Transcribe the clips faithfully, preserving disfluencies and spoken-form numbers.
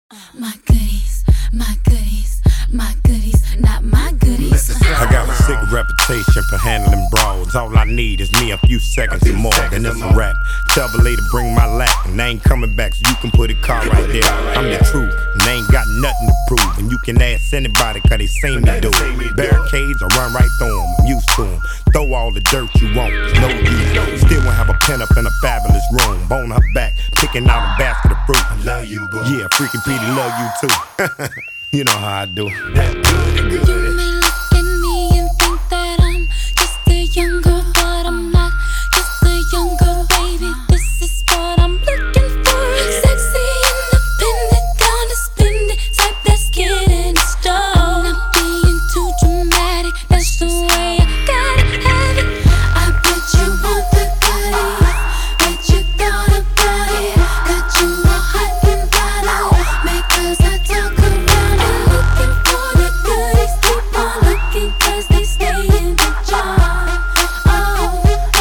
My goodies, my goodies, my goodies, not my goodies. I got a sick reputation for handling brawls. All I need is me a few seconds or more, then it's a rap. Tell the lady bring my lap, and they ain't coming back, so you can put a car right there. I'm the truth, and they ain't got nothing to prove. And you can ask anybody, cause they seen me do it. Barricades, I run right through them, I'm used to them. Throw all the dirt you want, no use. Still won't have a pen up in a fabulous room. Bone her back, picking out a basket of fruit. I love you, boo. Yeah, freaking Petey love you too. You know how I do. That good, good. You may look at me and think that I'm just a young girl, but I'm not just a young girl, baby. This is what I'm looking for. Sexy, independent, down to spend it, type that's getting started. I'm not being too dramatic, that's the way I gotta have it. I bet you want the goodies, bet you thought about it, that you are hot and bothered, because I talk around it. Looking for the goodies, keep on looking, cause they stay in the jar. Oh, oh,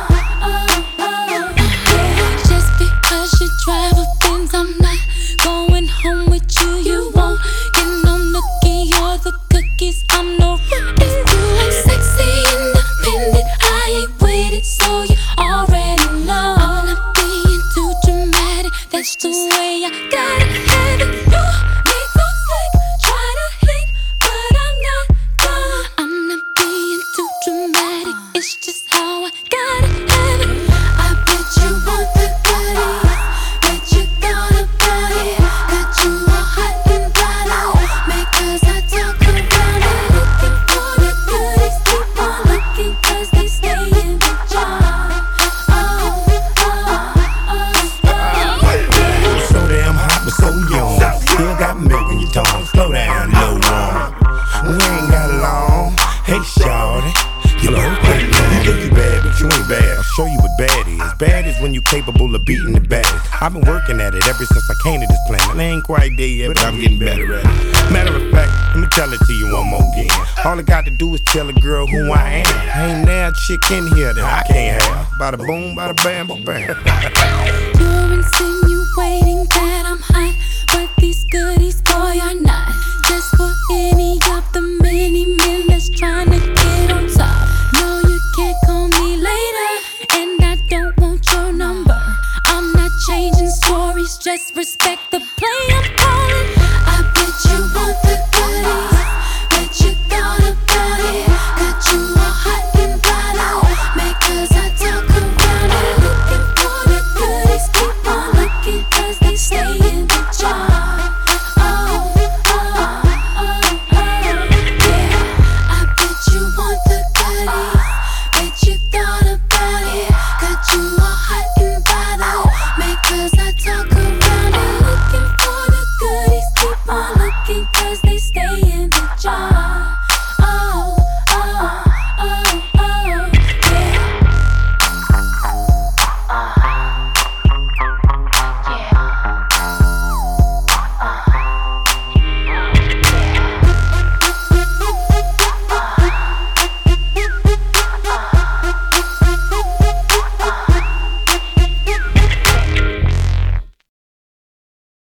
oh, oh, yeah. Just because you drive a Benz, I'm not going home with you. You won't get no nookie or the cookies. I'm no rookie. I'm sexy, independent, I ain't with it, so you already know. I'm not being too dramatic, that's the way I gotta have it. You make so slick, try to hit, but I'm not done. I'm not being too dramatic, it's just how I gotta have it. I bet you want the goodies, bet you thought about it, that you are hot and bothered, because I talk around it. Looking for the goodies, keep on looking, cause they stay in the jar. Oh, oh, oh, oh, yeah. So damn hot, but so young. Still got milk in your tongue. Slow down, little one. We ain't got long. Hey, shawty. You birthday, you think you bad, but you ain't bad. I'll show you what bad is. Bad is when you capable of beating the baddest. I've been working at it ever since I came to this planet. I ain't quite there yet, but I'm getting better at it. Matter of fact, let me tell it to you one more again. All I got to do is tell a girl who I am. Ain't now a chick in here that I can't have. Bada boom, bada bam, bam. You're insinuating